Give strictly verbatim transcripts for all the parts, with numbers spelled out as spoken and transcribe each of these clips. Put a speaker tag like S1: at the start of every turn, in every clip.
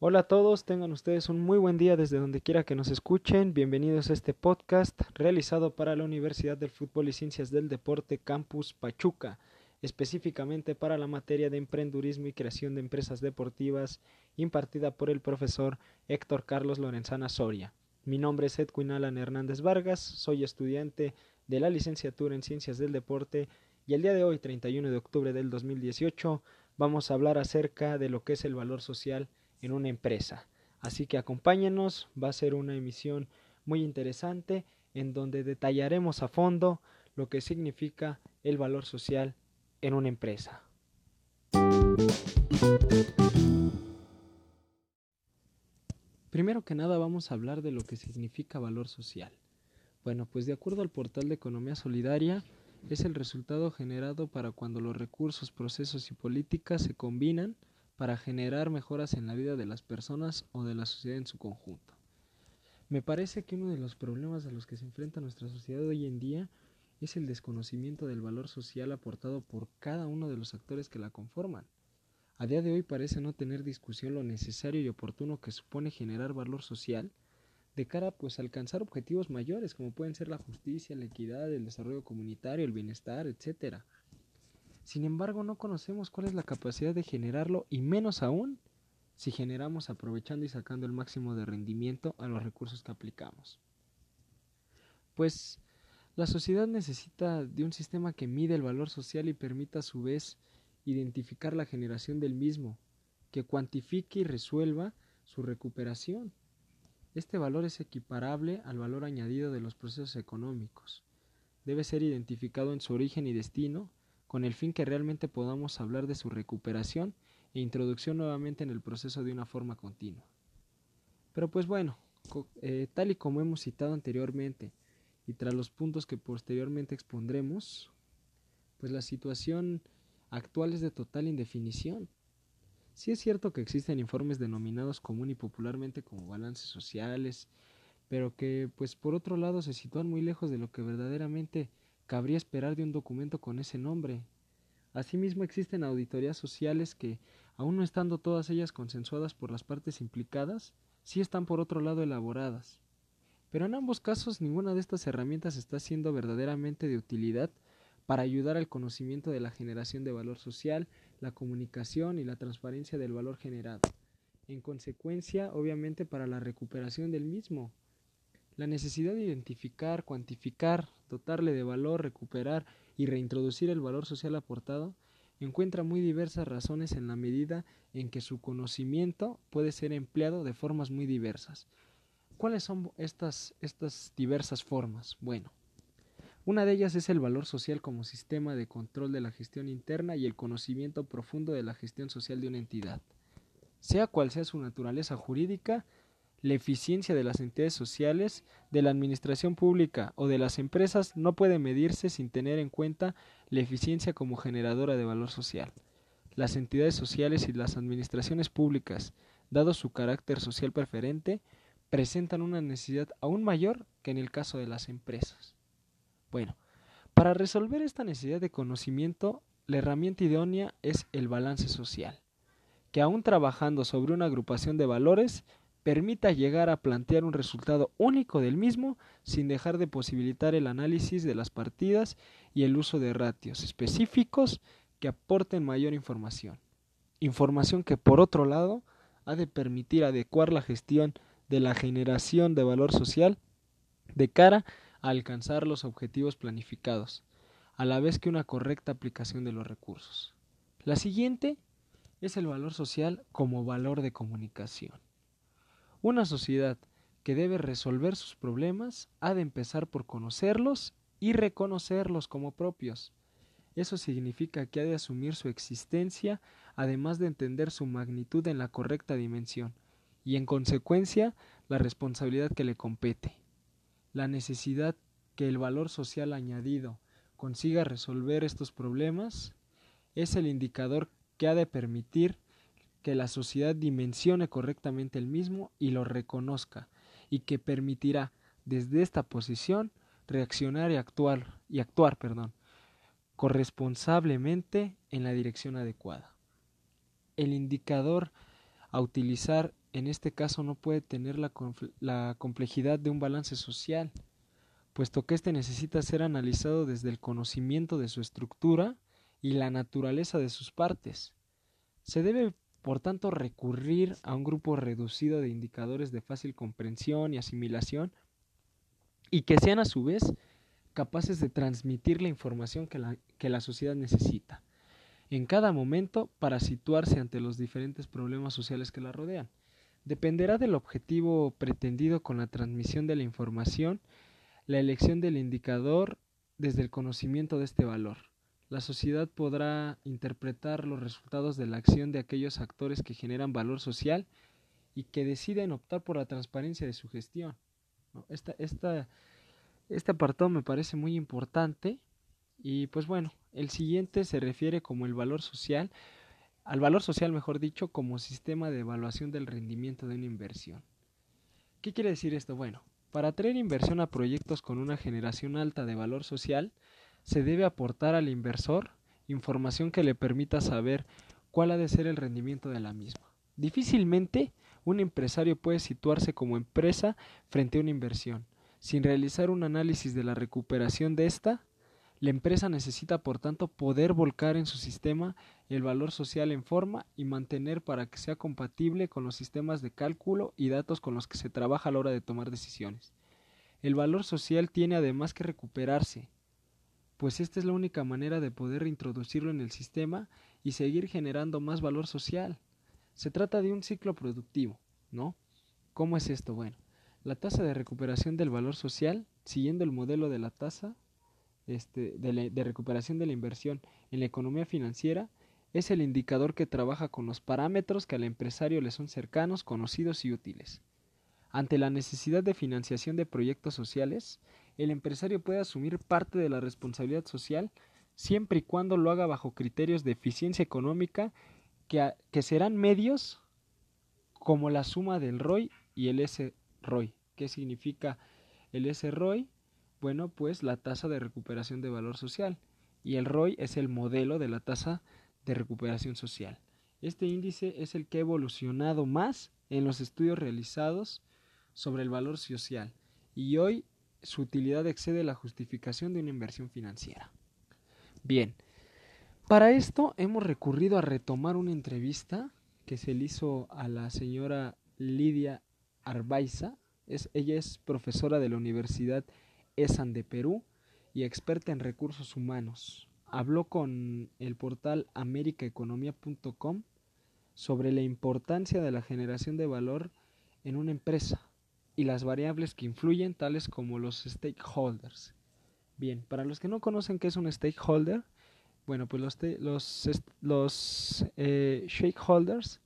S1: Hola a todos, tengan ustedes un muy buen día desde donde quiera que nos escuchen. Bienvenidos a este podcast realizado para la Universidad del Fútbol y Ciencias del Deporte Campus Pachuca, específicamente para la materia de emprendurismo y creación de empresas deportivas impartida por el profesor Héctor Carlos Lorenzana Soria. Mi nombre es Edwin Alan Hernández Vargas, soy estudiante de la licenciatura en Ciencias del Deporte y el día de hoy, treinta y uno de octubre del dos mil dieciocho, vamos a hablar acerca de lo que es el valor social en una empresa. Así que acompáñenos, va a ser una emisión muy interesante en donde detallaremos a fondo lo que significa el valor social en una empresa. Primero que nada vamos a hablar de lo que significa valor social. Bueno, pues de acuerdo al portal de Economía Solidaria, es el resultado generado para cuando los recursos, procesos y políticas se combinan para generar mejoras en la vida de las personas o de la sociedad en su conjunto. Me parece que uno de los problemas a los que se enfrenta nuestra sociedad hoy en día es el desconocimiento del valor social aportado por cada uno de los actores que la conforman. A día de hoy parece no tener discusión lo necesario y oportuno que supone generar valor social de cara pues a alcanzar objetivos mayores como pueden ser la justicia, la equidad, el desarrollo comunitario, el bienestar, etcétera. Sin embargo, no conocemos cuál es la capacidad de generarlo y menos aún si generamos aprovechando y sacando el máximo de rendimiento a los recursos que aplicamos. Pues la sociedad necesita de un sistema que mide el valor social y permita a su vez identificar la generación del mismo, que cuantifique y resuelva su recuperación. Este valor es equiparable al valor añadido de los procesos económicos. Debe ser identificado en su origen y destino, con el fin que realmente podamos hablar de su recuperación e introducción nuevamente en el proceso de una forma continua. Pero pues bueno, eh, tal y como hemos citado anteriormente, y tras los puntos que posteriormente expondremos, pues la situación actual es de total indefinición. Sí es cierto que existen informes denominados común y popularmente como balances sociales, pero que pues por otro lado se sitúan muy lejos de lo que verdaderamente cabría esperar de un documento con ese nombre. Asimismo existen auditorías sociales que, aun no estando todas ellas consensuadas por las partes implicadas, sí están por otro lado elaboradas. Pero en ambos casos ninguna de estas herramientas está siendo verdaderamente de utilidad para ayudar al conocimiento de la generación de valor social, la comunicación y la transparencia del valor generado. En consecuencia, obviamente, para la recuperación del mismo. La necesidad de identificar, cuantificar, dotarle de valor, recuperar y reintroducir el valor social aportado encuentra muy diversas razones en la medida en que su conocimiento puede ser empleado de formas muy diversas. ¿Cuáles son estas, estas diversas formas? Bueno, una de ellas es el valor social como sistema de control de la gestión interna y el conocimiento profundo de la gestión social de una entidad. Sea cual sea su naturaleza jurídica, la eficiencia de las entidades sociales, de la administración pública o de las empresas no puede medirse sin tener en cuenta la eficiencia como generadora de valor social. Las entidades sociales y las administraciones públicas, dado su carácter social preferente, presentan una necesidad aún mayor que en el caso de las empresas. Bueno, para resolver esta necesidad de conocimiento, la herramienta idónea es el balance social, que aún trabajando sobre una agrupación de valores, permita llegar a plantear un resultado único del mismo sin dejar de posibilitar el análisis de las partidas y el uso de ratios específicos que aporten mayor información. Información que por otro lado ha de permitir adecuar la gestión de la generación de valor social de cara a alcanzar los objetivos planificados, a la vez que una correcta aplicación de los recursos. La siguiente es el valor social como valor de comunicación. Una sociedad que debe resolver sus problemas ha de empezar por conocerlos y reconocerlos como propios. Eso significa que ha de asumir su existencia, además de entender su magnitud en la correcta dimensión, y en consecuencia la responsabilidad que le compete. La necesidad que el valor social añadido consiga resolver estos problemas es el indicador que ha de permitir que la sociedad dimensione correctamente el mismo y lo reconozca, y que permitirá desde esta posición reaccionar y actuar, y actuar, perdón, corresponsablemente en la dirección adecuada. El indicador a utilizar en este caso no puede tener la, la complejidad de un balance social, puesto que éste necesita ser analizado desde el conocimiento de su estructura y la naturaleza de sus partes. Se debe, por tanto, recurrir a un grupo reducido de indicadores de fácil comprensión y asimilación y que sean a su vez capaces de transmitir la información que la, que la sociedad necesita en cada momento para situarse ante los diferentes problemas sociales que la rodean. Dependerá del objetivo pretendido con la transmisión de la información, la elección del indicador desde el conocimiento de este valor. La sociedad podrá interpretar los resultados de la acción de aquellos actores que generan valor social y que deciden optar por la transparencia de su gestión. Esta, esta, este apartado me parece muy importante y pues bueno, el siguiente se refiere como el valor social, al valor social mejor dicho, como sistema de evaluación del rendimiento de una inversión. ¿Qué quiere decir esto? Bueno, para atraer inversión a proyectos con una generación alta de valor social, se debe aportar al inversor información que le permita saber cuál ha de ser el rendimiento de la misma. Difícilmente un empresario puede situarse como empresa frente a una inversión. Sin realizar un análisis de la recuperación de esta, la empresa necesita, por tanto, poder volcar en su sistema el valor social en forma y mantener para que sea compatible con los sistemas de cálculo y datos con los que se trabaja a la hora de tomar decisiones. El valor social tiene además que recuperarse, pues esta es la única manera de poder reintroducirlo en el sistema y seguir generando más valor social. Se trata de un ciclo productivo, ¿no? ¿Cómo es esto? Bueno, la tasa de recuperación del valor social, siguiendo el modelo de la tasa este, de, la, de recuperación de la inversión en la economía financiera, es el indicador que trabaja con los parámetros que al empresario le son cercanos, conocidos y útiles. Ante la necesidad de financiación de proyectos sociales, el empresario puede asumir parte de la responsabilidad social siempre y cuando lo haga bajo criterios de eficiencia económica que, a, que serán medios como la suma del R O I y el S R O I. ¿Qué significa el S R O I? Bueno, pues la tasa de recuperación de valor social, y el R O I es el modelo de la tasa de recuperación social. Este índice es el que ha evolucionado más en los estudios realizados sobre el valor social, y hoy su utilidad excede la justificación de una inversión financiera. Bien, para esto hemos recurrido a retomar una entrevista que se le hizo a la señora Lidia Arbaiza. Es, ella es profesora de la Universidad ESAN de Perú y experta en recursos humanos. Habló con el portal america economía punto com sobre la importancia de la generación de valor en una empresa y las variables que influyen, tales como los stakeholders. Bien, para los que no conocen qué es un stakeholder, bueno, pues los, te, los, los eh, stakeholders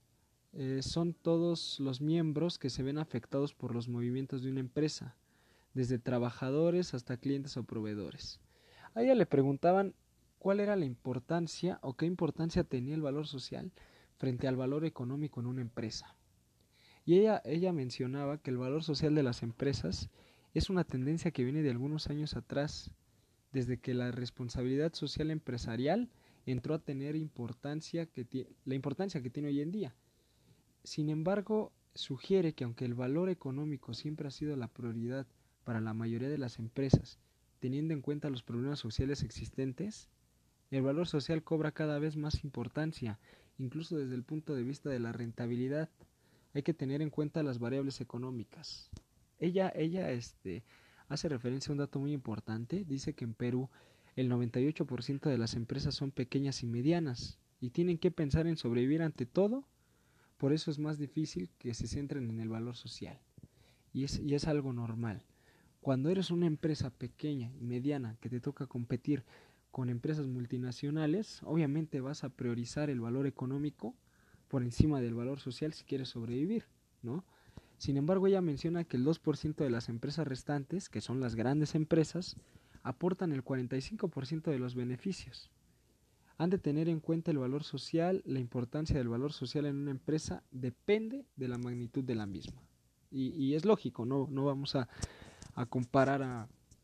S1: eh, son todos los miembros que se ven afectados por los movimientos de una empresa, desde trabajadores hasta clientes o proveedores. A ella le preguntaban cuál era la importancia o qué importancia tenía el valor social frente al valor económico en una empresa. Y ella, ella mencionaba que el valor social de las empresas es una tendencia que viene de algunos años atrás, desde que la responsabilidad social empresarial entró a tener importancia que t- la importancia que tiene hoy en día. Sin embargo, sugiere que aunque el valor económico siempre ha sido la prioridad para la mayoría de las empresas, teniendo en cuenta los problemas sociales existentes, el valor social cobra cada vez más importancia, incluso desde el punto de vista de la rentabilidad. Hay que tener en cuenta las variables económicas. Ella, ella este, hace referencia a un dato muy importante. Dice que en Perú el noventa y ocho por ciento de las empresas son pequeñas y medianas y tienen que pensar en sobrevivir ante todo. Por eso es más difícil que se centren en el valor social. Y es, y es algo normal. Cuando eres una empresa pequeña y mediana que te toca competir con empresas multinacionales, obviamente vas a priorizar el valor económico por encima del valor social si quieres sobrevivir, ¿no? Sin embargo, ella menciona que el dos por ciento de las empresas restantes, que son las grandes empresas, aportan el cuarenta y cinco por ciento de los beneficios. Han de tener en cuenta el valor social. La importancia del valor social en una empresa depende de la magnitud de la misma. Y, y es lógico, no, no vamos a, a comparar a,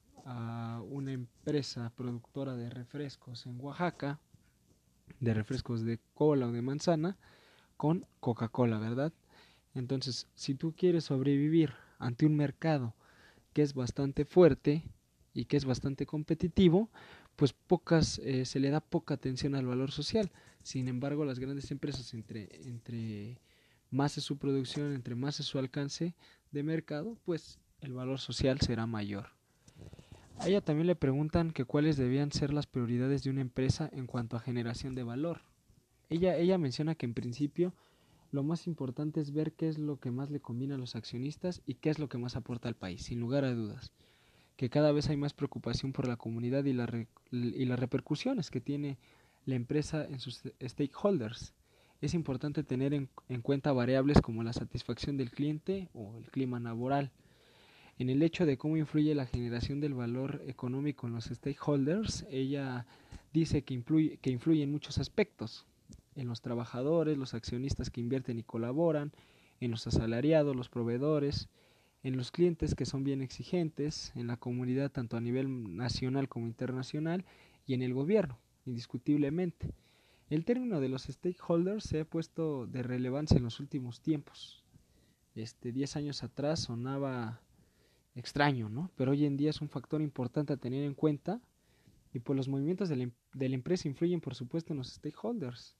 S1: a una empresa productora de refrescos en Oaxaca, de refrescos de cola o de manzana, con Coca-Cola, ¿verdad? Entonces, si tú quieres sobrevivir ante un mercado que es bastante fuerte y que es bastante competitivo, pues pocas eh, se le da poca atención al valor social. Sin embargo, las grandes empresas, entre, entre más es su producción, entre más es su alcance de mercado, pues el valor social será mayor. A ella también le preguntan que cuáles debían ser las prioridades de una empresa en cuanto a generación de valor. Ella, ella menciona que en principio lo más importante es ver qué es lo que más le conviene a los accionistas y qué es lo que más aporta al país, sin lugar a dudas. Que cada vez hay más preocupación por la comunidad y, la re, y las repercusiones que tiene la empresa en sus stakeholders. Es importante tener en, en cuenta variables como la satisfacción del cliente o el clima laboral. En el hecho de cómo influye la generación del valor económico en los stakeholders, ella dice que influye, que influye en muchos aspectos, en los trabajadores, los accionistas que invierten y colaboran, en los asalariados, los proveedores, en los clientes que son bien exigentes, en la comunidad tanto a nivel nacional como internacional y en el gobierno, indiscutiblemente. El término de los stakeholders se ha puesto de relevancia en los últimos tiempos. Este, diez años atrás sonaba extraño, ¿no? Pero hoy en día es un factor importante a tener en cuenta y pues los movimientos de la, de la empresa influyen por supuesto en los stakeholders.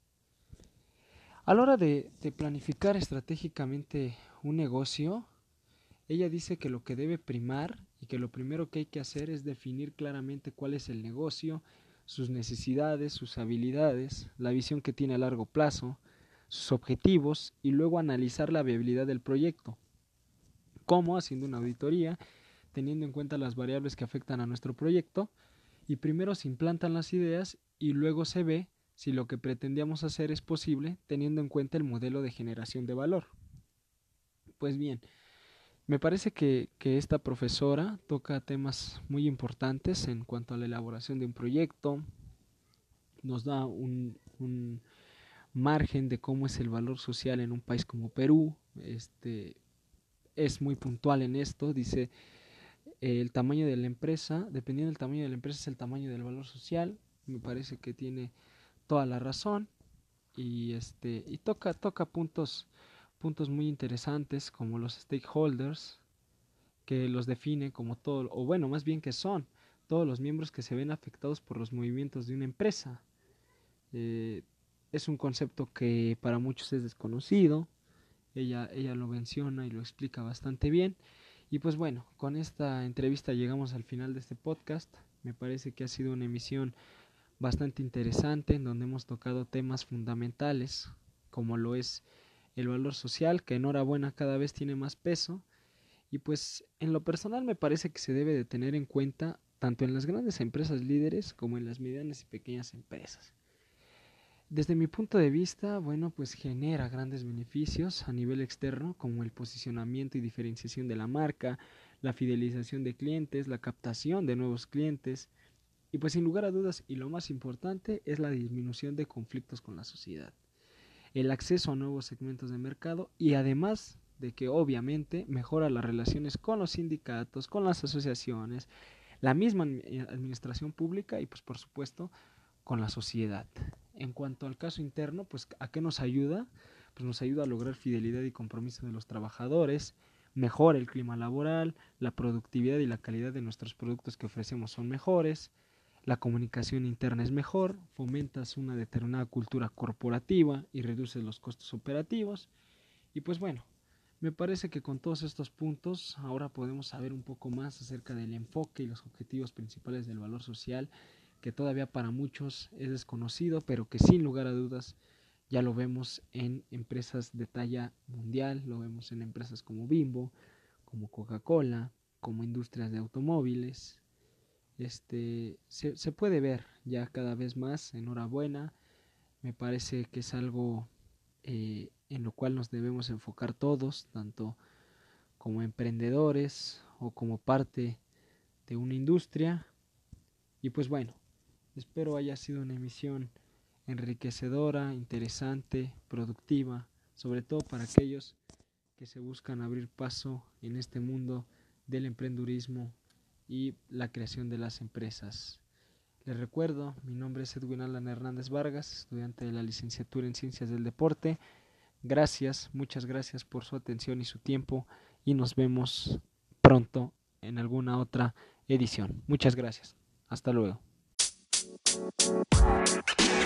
S1: A la hora de, de planificar estratégicamente un negocio, ella dice que lo que debe primar y que lo primero que hay que hacer es definir claramente cuál es el negocio, sus necesidades, sus habilidades, la visión que tiene a largo plazo, sus objetivos y luego analizar la viabilidad del proyecto. ¿Cómo? Haciendo una auditoría, teniendo en cuenta las variables que afectan a nuestro proyecto, y primero se implantan las ideas y luego se ve si lo que pretendíamos hacer es posible teniendo en cuenta el modelo de generación de valor. Pues bien, me parece que, que esta profesora toca temas muy importantes en cuanto a la elaboración de un proyecto, nos da un, un margen de cómo es el valor social en un país como Perú, este, es muy puntual en esto, dice eh, el tamaño de la empresa, dependiendo del tamaño de la empresa es el tamaño del valor social, me parece que tiene toda la razón y este y toca toca puntos puntos muy interesantes como los stakeholders que los define como todo o bueno más bien que son todos los miembros que se ven afectados por los movimientos de una empresa. Eh, es un concepto que para muchos es desconocido. Ella ella lo menciona y lo explica bastante bien. Y pues bueno, con esta entrevista llegamos al final de este podcast. Me parece que ha sido una emisión bastante interesante en donde hemos tocado temas fundamentales como lo es el valor social, que enhorabuena cada vez tiene más peso y pues en lo personal me parece que se debe de tener en cuenta tanto en las grandes empresas líderes como en las medianas y pequeñas empresas. Desde mi punto de vista, bueno, pues genera grandes beneficios a nivel externo como el posicionamiento y diferenciación de la marca, la fidelización de clientes, la captación de nuevos clientes, y pues sin lugar a dudas, y lo más importante, es la disminución de conflictos con la sociedad, el acceso a nuevos segmentos de mercado y además de que obviamente mejora las relaciones con los sindicatos, con las asociaciones, la misma administración pública y pues por supuesto con la sociedad. En cuanto al caso interno, pues ¿a qué nos ayuda? Pues nos ayuda a lograr fidelidad y compromiso de los trabajadores, mejora el clima laboral, la productividad y la calidad de nuestros productos que ofrecemos son mejores, la comunicación interna es mejor, fomentas una determinada cultura corporativa y reduces los costos operativos. Y pues bueno, me parece que con todos estos puntos ahora podemos saber un poco más acerca del enfoque y los objetivos principales del valor social, que todavía para muchos es desconocido, pero que sin lugar a dudas ya lo vemos en empresas de talla mundial, lo vemos en empresas como Bimbo, como Coca-Cola, como industrias de automóviles. Este se, se puede ver ya cada vez más, enhorabuena, me parece que es algo eh, en lo cual nos debemos enfocar todos, tanto como emprendedores o como parte de una industria. Y pues bueno, espero haya sido una emisión enriquecedora, interesante, productiva, sobre todo para aquellos que se buscan abrir paso en este mundo del emprendurismo y la creación de las empresas. Les recuerdo, mi nombre es Edwin Alan Hernández Vargas, estudiante de la licenciatura en Ciencias del Deporte Gracias, muchas gracias por su atención y su tiempo y nos vemos pronto en alguna otra edición. Muchas gracias. Hasta luego.